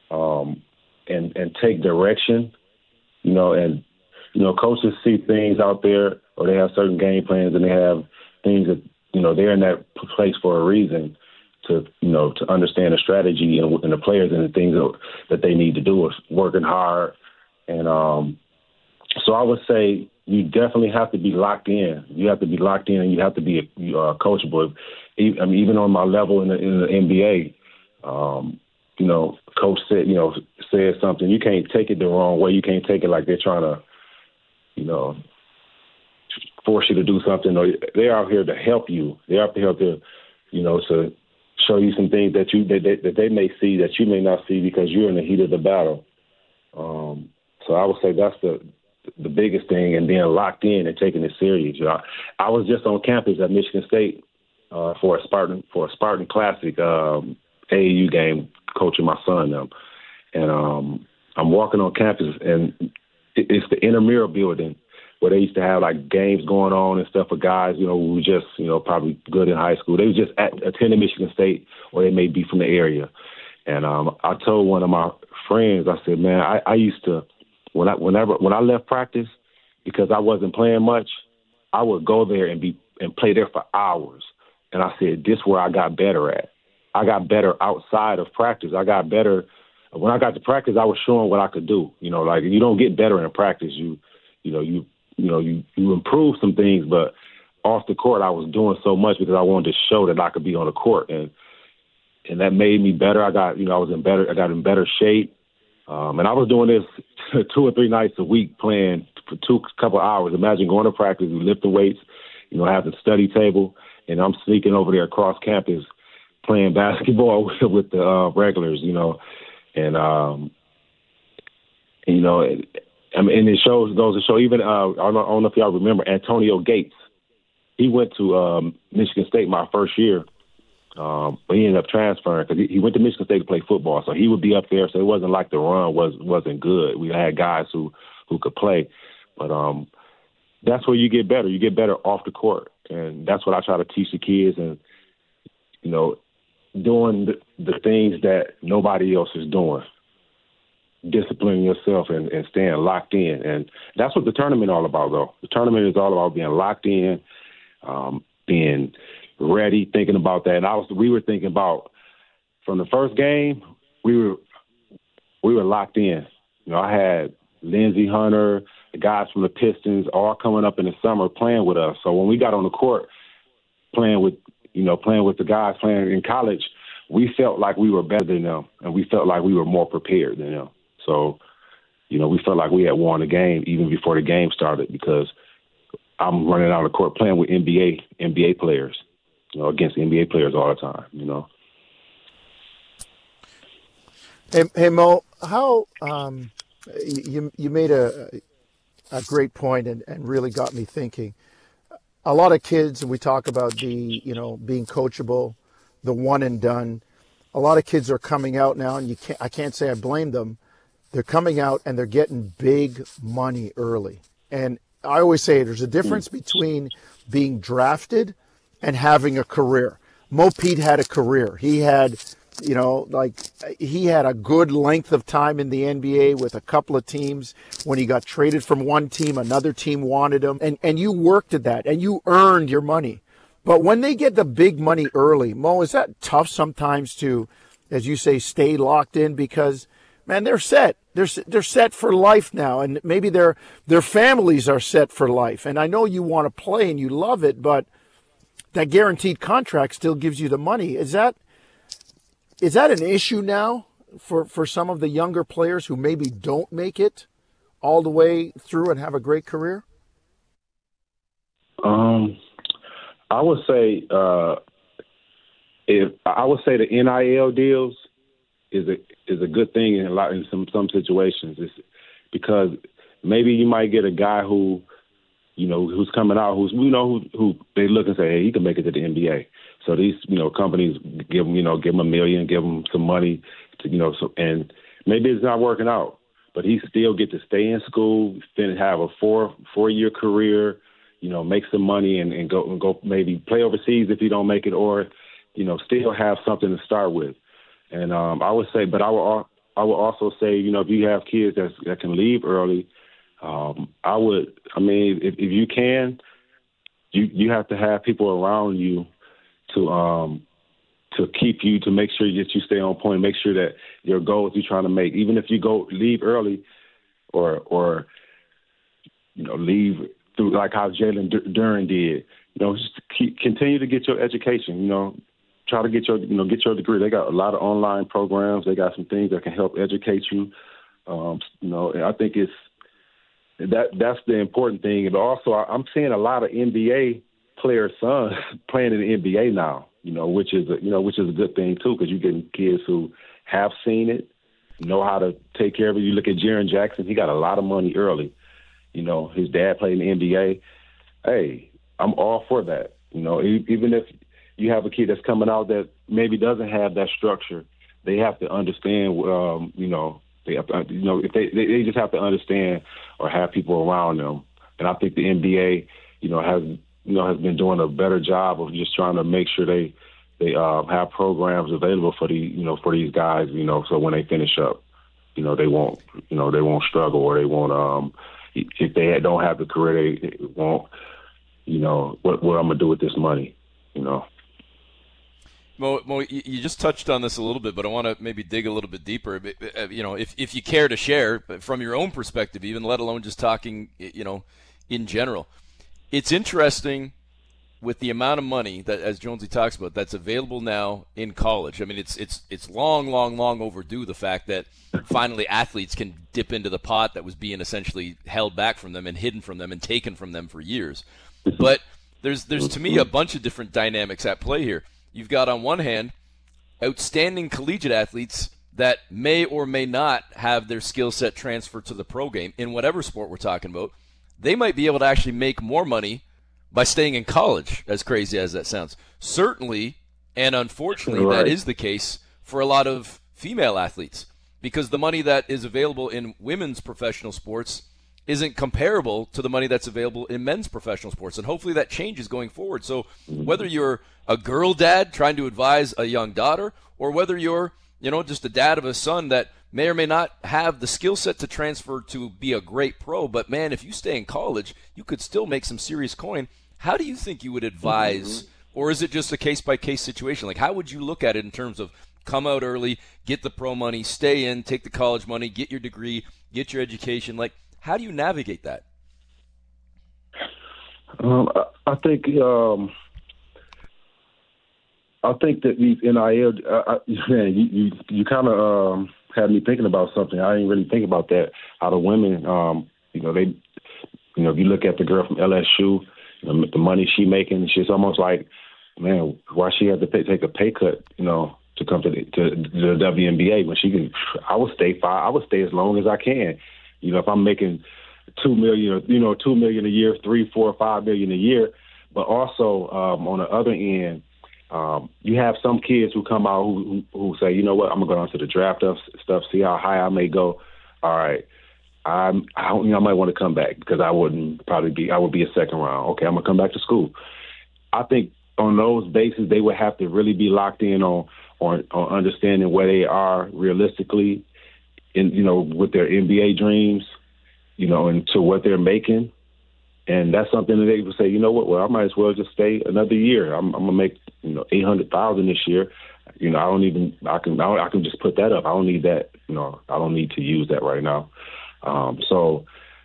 and take direction, you know, and, you know, coaches see things out there, or they have certain game plans, and they have things that, you know, they're in that place for a reason to, you know, to understand the strategy and the players and the things that they need to do is working hard. And so I would say you definitely have to be locked in. You have to be locked in, and you have to be coachable. I mean, even on my level in the NBA, you know, coach said something. You can't take it the wrong way. You can't take it like they're trying to, you know, force you to do something. Or they're out here to help you. They're out here to, you know, to show you some things that they may see that you may not see because you're in the heat of the battle. So I would say that's the biggest thing, and being locked in and taking it serious. You know, I was just on campus at Michigan State for a Spartan Classic AAU game, coaching my son now, and I'm walking on campus, and it's the intramural building where they used to have like games going on and stuff for guys, you know, who were just, you know, probably good in high school. They were just attending Michigan State, or they may be from the area. And I told one of my friends, I said, man, I used to, when I left practice, because I wasn't playing much, I would go there and play there for hours. And I said, this is where I got better at. I got better outside of practice. I got better. When I got to practice, I was showing what I could do. You know, like, you don't get better in practice. You improve some things, but off the court, I was doing so much because I wanted to show that I could be on the court, and that made me better. I got in better shape, and I was doing this 2 or 3 nights a week, playing for couple hours. Imagine going to practice, you lift the weights, you know, have the study table, and I'm sneaking over there across campus playing basketball with the regulars, you know, and you know. I mean, and it goes to show, even, I don't know if y'all remember, Antonio Gates. He went to Michigan State my first year, but he ended up transferring because he went to Michigan State to play football. So he would be up there. So it wasn't like the run wasn't good. We had guys who could play. But that's where you get better. You get better off the court. And that's what I try to teach the kids, and, you know, doing the things that nobody else is doing. Disciplining yourself and staying locked in. And that's what the tournament is all about, though. The tournament is all about being locked in, being ready, thinking about that. And we were thinking about, from the first game, we were locked in. You know, I had Lindsey Hunter, the guys from the Pistons, all coming up in the summer playing with us. So when we got on the court playing with the guys playing in college, we felt like we were better than them, and we felt like we were more prepared than them. So, you know, we felt like we had won the game even before the game started, because I'm running out of the court playing with NBA players, you know, against NBA players all the time, you know. Hey Mo, how you made a great point and really got me thinking. A lot of kids, and we talk about being coachable, the one and done. a lot of kids are coming out now, and I can't say I blame them. They're coming out and they're getting big money early. And I always say there's a difference between being drafted and having a career. Mo Pete had a career. He had, he had a good length of time in the NBA with a couple of teams. When he got traded from one team, another team wanted him. And you worked at that and you earned your money. But when they get the big money early, Mo, is that tough sometimes to, as you say, stay locked in? Because, man, they're set. They're set for life now, and maybe their families are set for life. And I know you want to play and you love it, but that guaranteed contract still gives you the money. Is that an issue now for some of the younger players who maybe don't make it all the way through and have a great career? I would say the NIL deals is a good thing in some situations. It's because maybe you might get a guy who who's coming out who they look and say, hey, he can make it to the NBA. So these companies give him $1 million, give him some money to and maybe it's not working out, but he still get to stay in school, then have a four-year career, make some money and go maybe play overseas if he don't make it, or still have something to start with. And I would say, but I would also say, if you have kids that can leave early, if you can, you have to have people around you to keep you, to make sure that you stay on point, make sure that your goals you're trying to make, even if you leave early or leave through like how Jalen Duren did, just continue to get your education, try to get your degree. They got a lot of online programs. They got some things that can help educate you. And I think that's the important thing. But also, I'm seeing a lot of NBA players' sons playing in the NBA now. Which is a good thing too, because you're getting kids who have seen it, know how to take care of it. You look at Jaren Jackson; he got a lot of money early. His dad played in the NBA. Hey, I'm all for that. Even if you have a kid that's coming out that maybe doesn't have that structure, they have to understand. They just have to understand or have people around them. And I think the NBA, has been doing a better job of just trying to make sure they have programs available for these guys. So when they finish up, they won't struggle, or they won't. If they don't have the career, they won't. What I'm gonna do with this money? Mo, you just touched on this a little bit, but I want to maybe dig a little bit deeper. If you care to share from your own perspective, even let alone just talking, in general, it's interesting with the amount of money that, as Jonesy talks about, that's available now in college. I mean, it's long overdue, the fact that finally athletes can dip into the pot that was being essentially held back from them and hidden from them and taken from them for years. But there's to me a bunch of different dynamics at play here. You've got, on one hand, outstanding collegiate athletes that may or may not have their skill set transferred to the pro game in whatever sport we're talking about. They might be able to actually make more money by staying in college, as crazy as that sounds. Certainly, and unfortunately, right, that is the case for a lot of female athletes, because the money that is available in women's professional sports isn't comparable to the money that's available in men's professional sports. And hopefully that changes going forward. So whether you're a girl dad trying to advise a young daughter, or whether you're, just a dad of a son that may or may not have the skill set to transfer to be a great pro, but man, if you stay in college, you could still make some serious coin. How do you think you would advise, or is it just a case-by-case situation? Like, how would you look at it in terms of come out early, get the pro money, stay in, take the college money, get your degree, get your education? Like, how do you navigate that? I think that these NIL, you kind of had me thinking about something. I didn't really think about that. How the women, if you look at the girl from LSU, the money she making, she's almost like, man, why she had to take a pay cut, to come to the WNBA when she can? I would stay as long as I can. If I'm making $2 million a year, $3, $4, $5 million a year, but also on the other end, You have some kids who come out who say, you know what, I'm gonna go down to the draft stuff, see how high I may go. All right, I might want to come back because I would be a second round. Okay, I'm gonna come back to school. I think on those bases they would have to really be locked in on understanding where they are realistically, with their NBA dreams, and to what they're making. And that's something that they would say, you know what? Well, I might as well just stay another year. I'm gonna make $800,000 this year. I can just put that up. I don't need that. I don't need to use that right now. So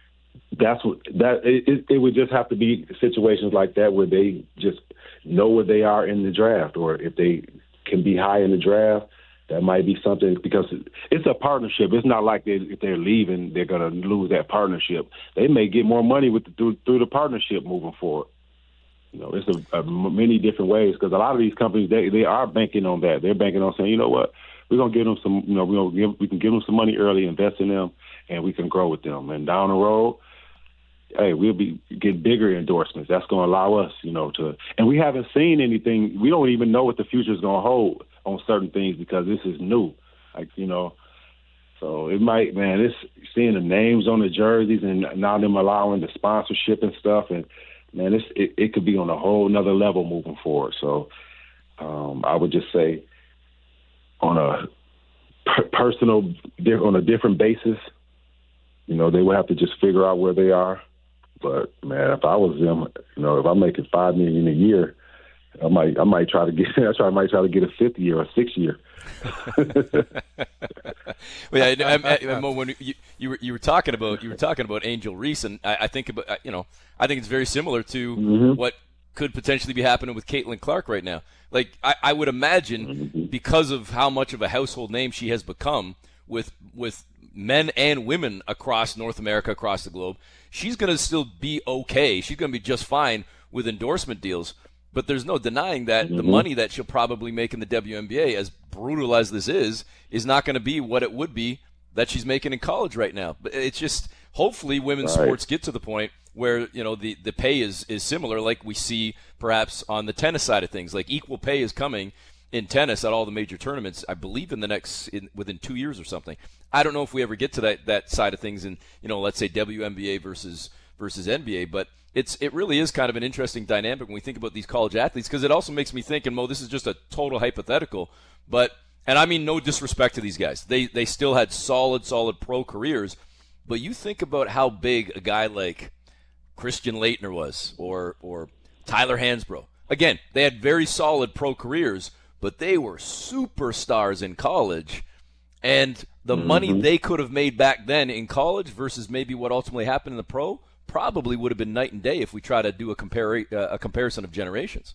it would just have to be situations like that where they just know where they are in the draft, or if they can be high in the draft. That might be something, because it's a partnership. It's not like if they're leaving, they're going to lose that partnership. They may get more money through the partnership moving forward. It's many different ways, because a lot of these companies, they are banking on that. They're banking on saying, you know what, we're going to give them some, we can give them some money early, invest in them, and we can grow with them. And down the road, hey, we'll get bigger endorsements. That's going to allow us, and we haven't seen anything. We don't even know what the future is going to hold on certain things, because this is new, so it might, man, it's seeing the names on the jerseys and now them allowing the sponsorship and stuff, and man, it could be on a whole nother level moving forward. So I would just say on a on a different basis, they would have to just figure out where they are. But man, if I was them, if I'm making $5 million a year, I might try to get a fifth year or sixth year. Well, yeah, when you were talking about Angel Reese, and I think about I think it's very similar to what could potentially be happening with Caitlin Clark right now. Like I would imagine, because of how much of a household name she has become with men and women across North America, across the globe, she's going to still be okay. She's going to be just fine with endorsement deals. But there's no denying that the money that she'll probably make in the WNBA, as brutal as this is not going to be what it would be that she's making in college right now. But it's just, hopefully women's sports get to the point where, the pay is similar, like we see perhaps on the tennis side of things. Like equal pay is coming in tennis at all the major tournaments, I believe within 2 years or something. I don't know if we ever get to that side of things in, let's say WNBA versus NBA, but it really is kind of an interesting dynamic when we think about these college athletes, because it also makes me think, and Mo, this is just a total hypothetical, and I mean no disrespect to these guys. They still had solid pro careers, but you think about how big a guy like Christian Laettner was, or Tyler Hansbrough. Again, they had very solid pro careers, but they were superstars in college, and the money they could have made back then in college versus maybe what ultimately happened in the pro probably would have been night and day if we try to do a comparison of generations.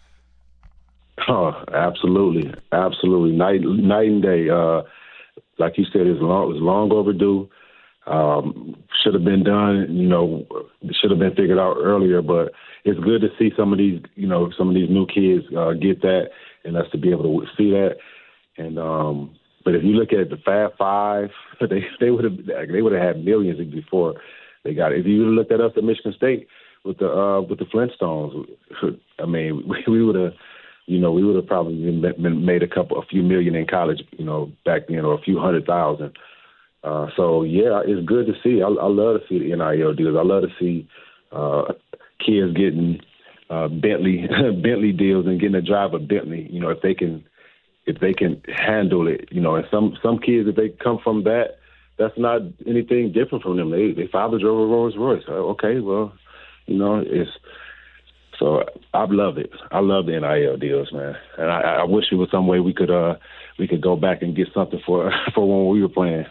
Oh, absolutely, night and day. Like you said, it was long overdue. Should have been done. Should have been figured out earlier. But it's good to see some of these new kids get that, and us to be able to see that. And but if you look at the Fab Five, they would have had millions before they got it. If you looked at us at Michigan State with the Flintstones, I mean, we would have probably made a few million in college, back then, or a few 100,000. So yeah, it's good to see. I love to see the NIL deals. I love to see kids getting Bentley deals and getting a drive of Bentley. If they can handle it, and some kids, if they come from that's not anything different from them. They father drove a Rolls Royce. Okay, well, it's so I love it. I love the NIL deals, man, and I wish there was some way we could go back and get something for when we were playing.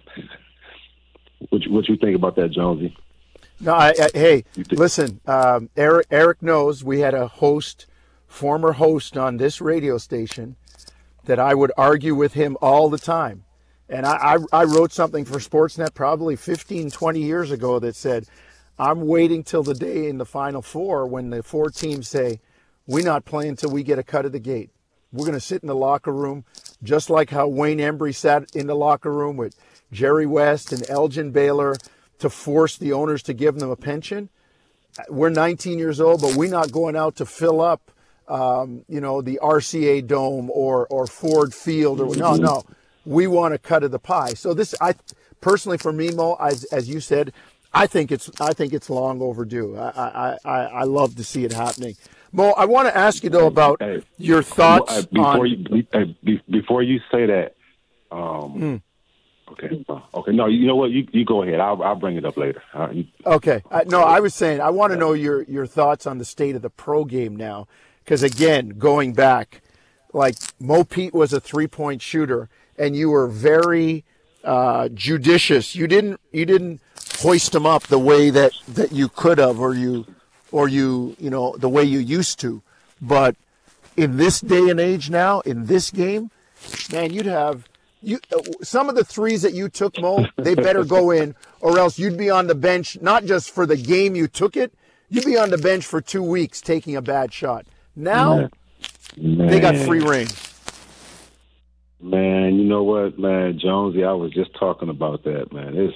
What you think about that, Jonesy? No, hey, listen, Eric knows we had a former host on this radio station that I would argue with him all the time. And I wrote something for Sportsnet probably 15, 20 years ago that said, I'm waiting till the day in the Final Four when the four teams say, we're not playing till we get a cut of the gate. We're going to sit in the locker room, just like how Wayne Embry sat in the locker room with Jerry West and Elgin Baylor to force the owners to give them a pension. We're 19 years old, but we're not going out to fill up the RCA Dome or Ford Field or no. We want a cut of the pie. So this, I personally, for me, Mo, as you said, I think it's long overdue. I love to see it happening. Mo, I want to ask you though about your thoughts before you say that. Okay. No, you know what? You go ahead. I'll bring it up later. Okay. I was saying I want to know your thoughts on the state of the pro game now, because again, going back, like Mo Pete was a 3-point shooter, and you were very judicious. You didn't hoist him up the way that you could have, or the way you used to. But in this day and age now, in this game, man, you'd have some of the threes that you took, Mo, they better go in, or else you'd be on the bench, not just for the game you took it, you'd be on the bench for 2 weeks taking a bad shot. Now, they got free reign. Man, you know what, man, Jonesy, I was just talking about that, man. It's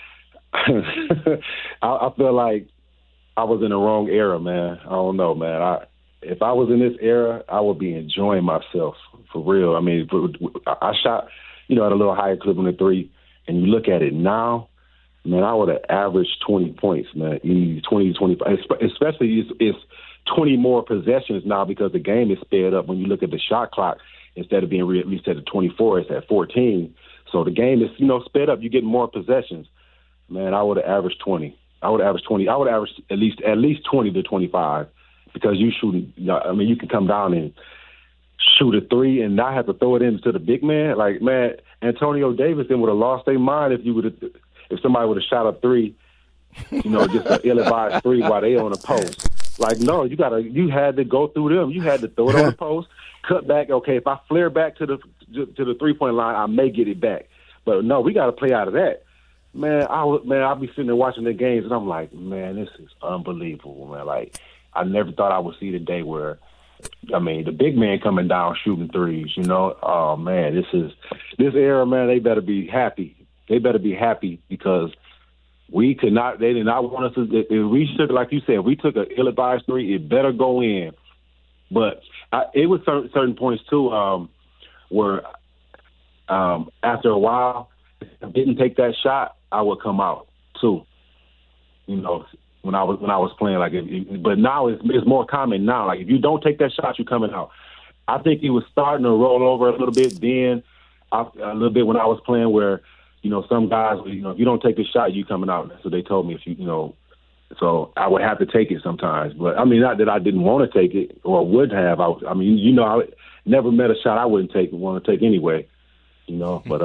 I feel like I was in the wrong era, man. I don't know, man. If I was in this era, I would be enjoying myself, for real. I mean, I shot, at a little higher clip on the three, and you look at it now, man, I would have averaged 20 points, man, 20, 25, especially it's 20 more possessions now because the game is sped up. When you look at the shot clock, instead of being reset at 24, it's at 14. So the game is, sped up. You get more possessions. Man, I would have averaged 20. I would average at least 20 to 25 because you can come down and shoot a three and not have to throw it into the big man. Like, man, Antonio Davis then would have lost their mind if somebody would have shot a three, just an ill-advised three while they on the post. Like, no, you had to go through them. You had to throw it on the post, cut back. Okay, if I flare back to the 3-point line, I may get it back. But no, we got to play out of that. Man, I'll be sitting there watching the games, and I'm like, man, this is unbelievable, man. Like, I never thought I would see the day where, the big man coming down shooting threes, Oh, man, this era, man, they better be happy. They better be happy because they did not want us to, if we took, like you said, if we took an ill-advised three, it better go in. But it was certain points, too, where after a while, if I didn't take that shot, I would come out, too. When I was playing, but now it's more common now. Like, if you don't take that shot, you're coming out. I think he was starting to roll over a little bit then, a little bit when I was playing where, some guys, if you don't take the shot, you coming out. So they told me so I would have to take it sometimes. But, not that I didn't want to take it or would have. I never met a shot I wouldn't want to take anyway. But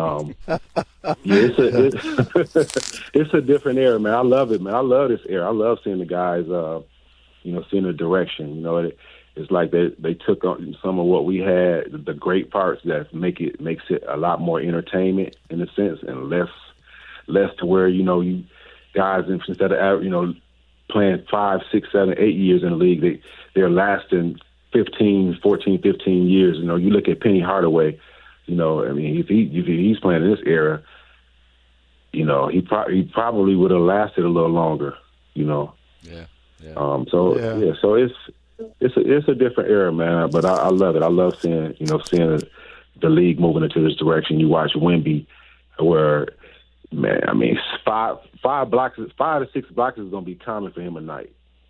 it's a different era, man. I love it, man. I love this era. I love seeing the guys, seeing the direction. It's like they took on some of what we had, the great parts that makes it a lot more entertainment in a sense, and less to where you guys instead of playing 5, 6, 7, 8 years in the league, they're lasting 15 years. You look at Penny Hardaway. If he's playing in this era, he probably would have lasted a little longer. Yeah. So it's a different era, man. But I love it. I love seeing the league moving into this direction. You watch Wemby, where, man, 5 to 6 blocks is going to be common for him a night.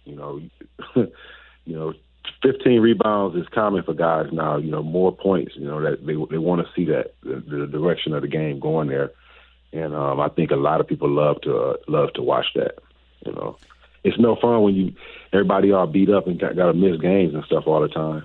15 rebounds is common for guys now. More points. That they want to see that the direction of the game going there, and I think a lot of people love to watch that. It's no fun when everybody all beat up and got to miss games and stuff all the time.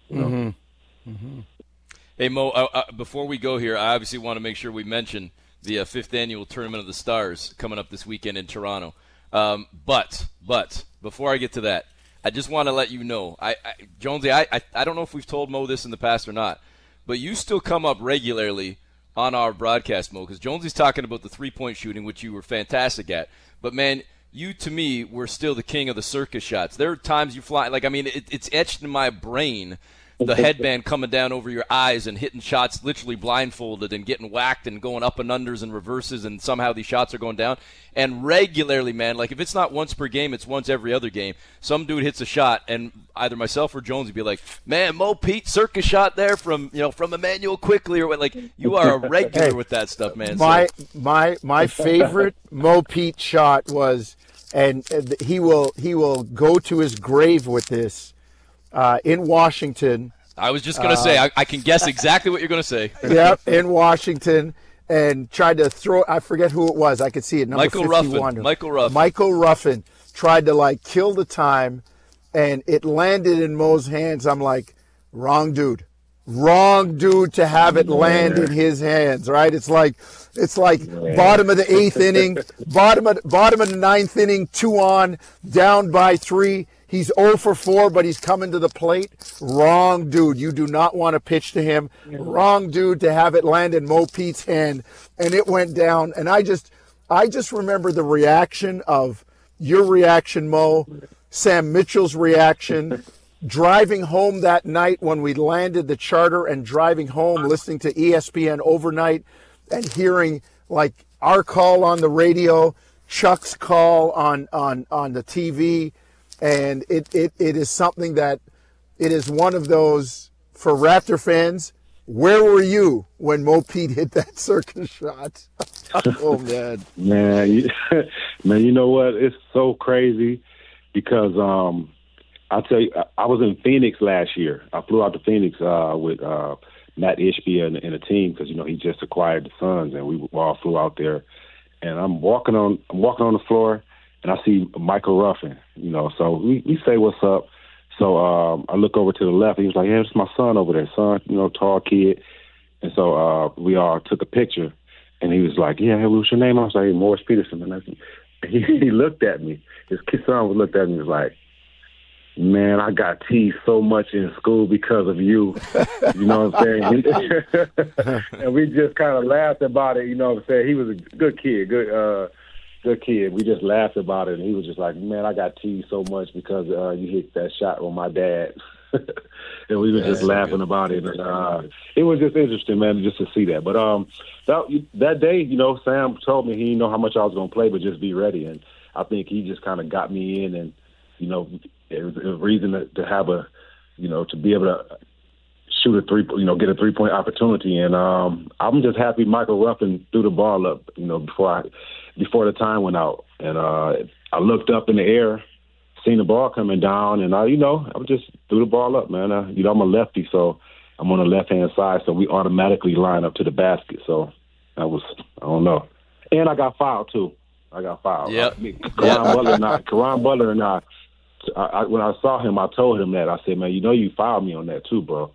Hey Mo, before we go here, I obviously want to make sure we mention the 5th annual Tournament of the Stars coming up this weekend in Toronto. But before I get to that, I just want to let you know, Jonesy, I don't know if we've told Mo this in the past or not, but you still come up regularly on our broadcast, Mo, because Jonesy's talking about the 3-point shooting, which you were fantastic at. But, man, you, to me, were still the king of the circus shots. There are times you fly, it's etched in my brain the headband coming down over your eyes and hitting shots literally blindfolded and getting whacked and going up and unders and reverses, and somehow these shots are going down. And regularly, man, like if it's not once per game, it's once every other game. Some dude hits a shot, and either myself or Jones would be like, "Man, Mo Pete circus shot there from Emmanuel Quickly," or what. Like, you are a regular with that stuff, man. My favorite Mo Pete shot was, and he will go to his grave with this, in Washington. I was just going to say, I can guess exactly what you're going to say. Yep, in Washington, and tried to throw, I forget who it was. I could see it, number Michael 51. Ruffin. Michael Ruffin tried to, kill the time, and it landed in Mo's hands. I'm like, wrong dude to have it land in his hands, right? It's like bottom of the 8th inning, bottom of the 9th inning, 2 on, down by 3. He's 0 for 4, but he's coming to the plate. Wrong dude. You do not want to pitch to him. Wrong dude to have it land in Mo Pete's hand, and it went down. And I just remember the reaction of your reaction, Mo, Sam Mitchell's reaction, driving home that night when we landed the charter and driving home, listening to ESPN overnight and hearing our call on the radio, Chuck's call on the TV. And it is something that it is one of those, for Raptor fans, where were you when Mo Pete hit that circus shot? Oh, man. Man, you know what? It's so crazy because I'll tell you, I was in Phoenix last year. I flew out to Phoenix with Matt Ishbia and a team because, he just acquired the Suns, and we all flew out there. And I'm walking on the floor, and I see Michael Ruffin, so we say what's up. So I look over to the left. He was like, "Yeah, it's my son over there, son, tall kid." And so we all took a picture, and he was like, "Yeah, what's your name?" I was like, "Morris Peterson." And he looked at me. His son looked at me and was like, "Man, I got teased so much in school because of you." You know what I'm saying? And we just kind of laughed about it. You know what I'm saying? He was a good kid, good kid. We just laughed about it, and he was just like, "Man, I got teased so much because you hit that shot with my dad." And we were just laughing about it. And it was just interesting, man, just to see that. But that day, Sam told me he didn't know how much I was going to play, but just be ready. And I think he just kind of got me in, and, it was a reason to have to be able to shoot a get a 3-point opportunity. And I'm just happy Michael Ruffin threw the ball up, before the time went out. And I looked up in the air, seen the ball coming down, and I just threw the ball up, man. I'm a lefty, so I'm on the left-hand side, so we automatically line up to the basket. So I don't know. And I got fouled, too. Yeah. Caron Butler and I, when I saw him, I told him that. I said, "Man, you fouled me on that too, bro."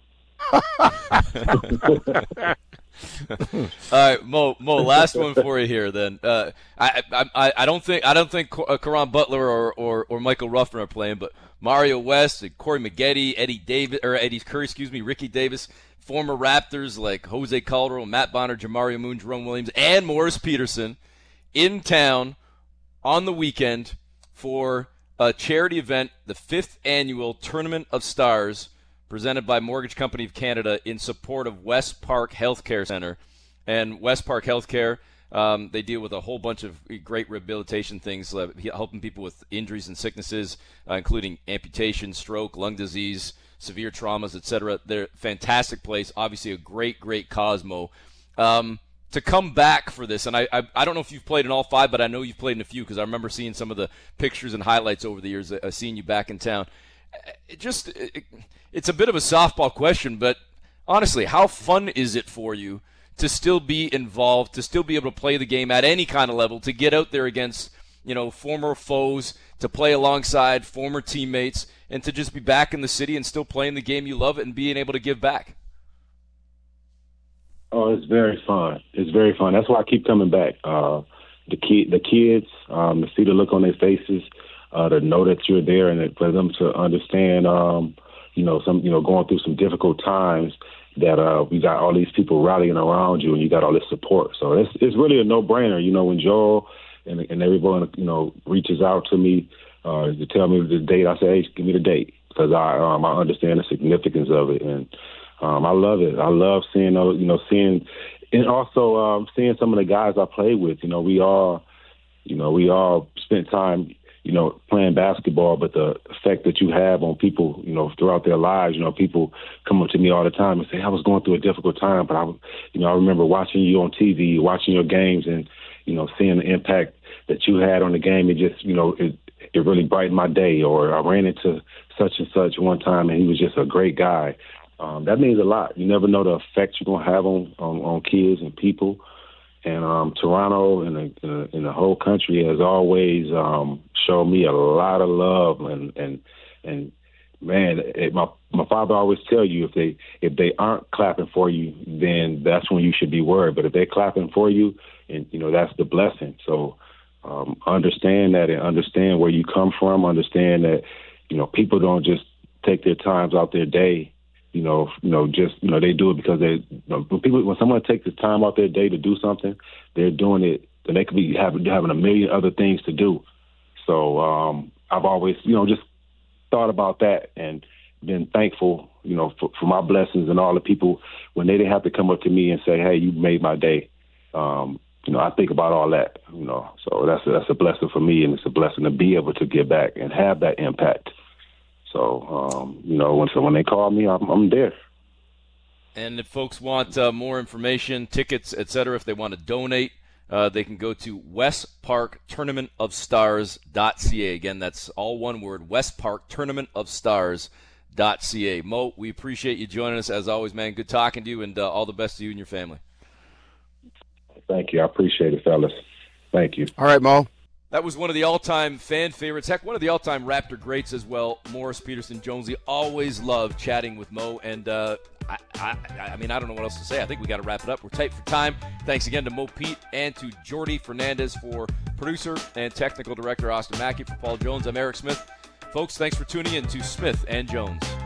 All right, Mo, last one for you here. Then I don't think Caron Butler or Michael Ruffin are playing, but Mario West, and Corey Maggette, Eddie Curry, Ricky Davis, former Raptors like Jose Calderon, Matt Bonner, Jamario Moon, Jerome Williams, and Morris Peterson in town on the weekend for a charity event, the 5th annual Tournament of Stars, presented by Mortgage Company of Canada in support of West Park Healthcare Center. And West Park Healthcare, they deal with a whole bunch of great rehabilitation things, helping people with injuries and sicknesses, including amputation, stroke, lung disease, severe traumas, etc. They're a fantastic place, obviously a great, great Cosmo. To come back for this, and I don't know if you've played in all 5, but I know you've played in a few because I remember seeing some of the pictures and highlights over the years, seeing you back in town. It's a bit of a softball question, but honestly, how fun is it for you to still be involved, to still be able to play the game at any kind of level, to get out there against, former foes, to play alongside former teammates, and to just be back in the city and still playing the game you love and being able to give back? Oh, it's very fun. It's very fun. That's why I keep coming back. The kids, to see the look on their faces, to know that you're there, and for them to understand, going through some difficult times, that we got all these people rallying around you, and you got all this support. So it's really a no-brainer. When Joel and everyone reaches out to me to tell me the date, I say, "Hey, give me the date." because I understand the significance of it, and I love it. I love seeing and also seeing some of the guys I play with. We all spent time playing basketball, but the effect that you have on people, throughout their lives, people come up to me all the time and say, I was going through a difficult time, but I remember watching you on TV, watching your games, and, seeing the impact that you had on the game. It just, it really brightened my day. Or I ran into such and such one time, and he was just a great guy. That means a lot. You never know the effect you're going to have on kids and people. And Toronto and the whole country has always showed me a lot of love. And man, my father always tell you, if they aren't clapping for you, then that's when you should be worried. But if they're clapping for you, and that's the blessing. So understand that, and understand where you come from. Understand that people don't just take their times out their day. They do it because when someone takes the time out their day to do something, they're doing it, and they could be having a million other things to do. So I've always, just thought about that and been thankful, for my blessings and all the people when they didn't have to come up to me and say, hey, you made my day. I think about all that, so that's a blessing for me, and it's a blessing to be able to give back and have that impact. So, when they call me, I'm there. And if folks want more information, tickets, etc., if they want to donate, they can go to westparktournamentofstars.ca. Again, that's all one word, westparktournamentofstars.ca. Mo, we appreciate you joining us as always, man. Good talking to you, and all the best to you and your family. Thank you. I appreciate it, fellas. Thank you. All right, Mo. That was one of the all-time fan favorites. Heck, one of the all-time Raptor greats as well, Morris Peterson-Jonesy. Always loved chatting with Mo, and I don't know what else to say. I think we got to wrap it up. We're tight for time. Thanks again to Mo Pete and to Jordy Fernandez for producer and technical director Austin Mackey. For Paul Jones, I'm Eric Smith. Folks, thanks for tuning in to Smith and Jones.